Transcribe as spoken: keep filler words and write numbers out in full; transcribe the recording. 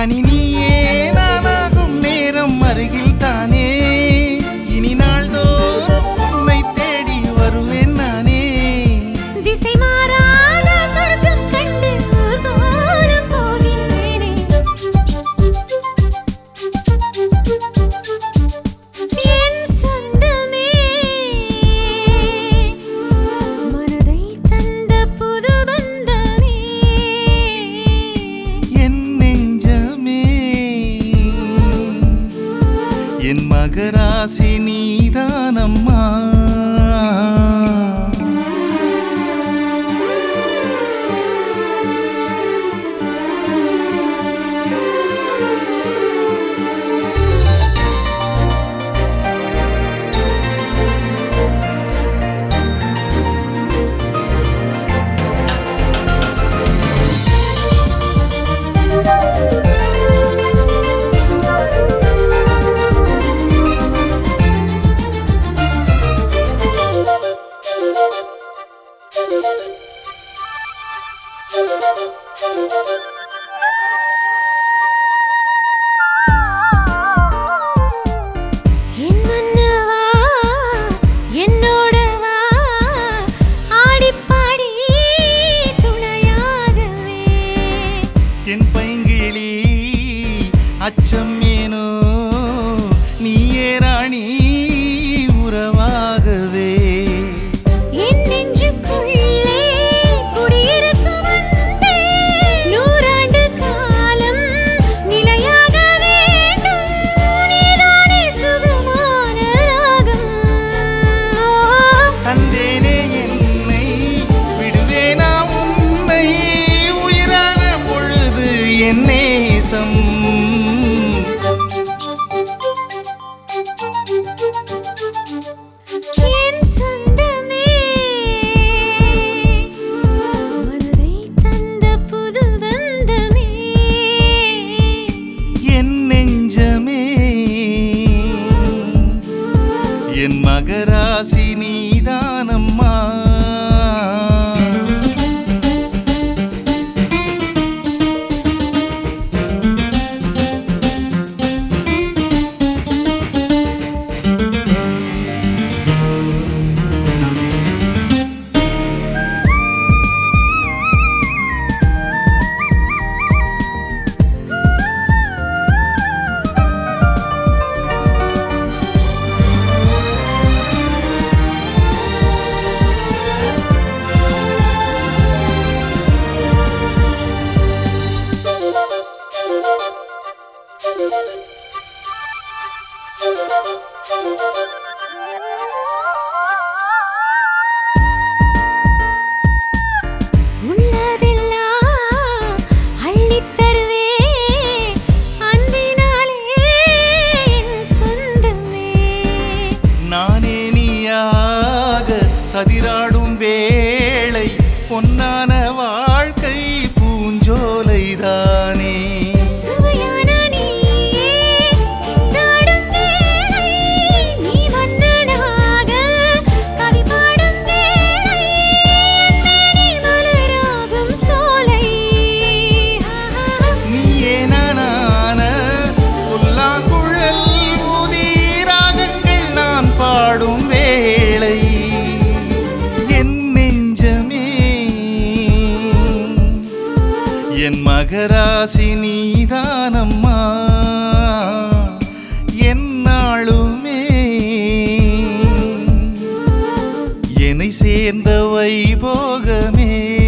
கனி நீயே நானாகும் நேரம் அருகில் தானே இனி நாள்தோறும் உன்னை தேடி வருவேன் நானே திசை மாறாத சொர்க்கம் கண்டு ஊர்கோலம் போகின்றேனே என் சொந்தமே மனதை தந்த புது பந்தமே என் நெஞ்சமே என் மகராசி நீதானம்மா என் மன்னவா என்னோட வா ஆடிப்பாடி துணையாகவே என் பைங்கிளி அச்சம் ஏனோ நீயே ராணி உறவாகவே என் நெஞ்சுக்குள்ளே குடியிருக்க வந்தே நூறாண்டு காலம் நிலையாக வேண்டும் நீதானே சுகமான ராகம் தந்தேனே என்னை விடுவேனா உன்னை உயிரான பொழுது என் நேசம் என் சொந்தமே மனதை தந்த புது பந்தமே என் நெஞ்சமே என் மகராசி நீதானம்மா உள்ளதெல்லாம் அள்ளித் தருவே அன்பினாலே என் சொந்தமே நானே நீயாக சதிராடும் வேளை பொன்னான வாழ்க்கை பூஞ்சோலைதானே சுவையான நீயே சிந்தாடும் வேளை நீ மன்னனாக கவி பாடும் வேளை என்னே மலராகும் சோலை நீயே நானான புல்லாங்குழல் ஊதி ராகங்கள் நான் பாடும் வேளை என் நெஞ்சமே என் மகராசி நீதானம்மா என்னாளுமே என்னை சேர்ந்த வைபோகமே